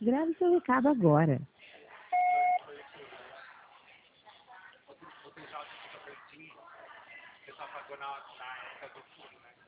Grave seu recado agora. Vou tentar de ficar pertinho. Você tá pagando na época do furo, né?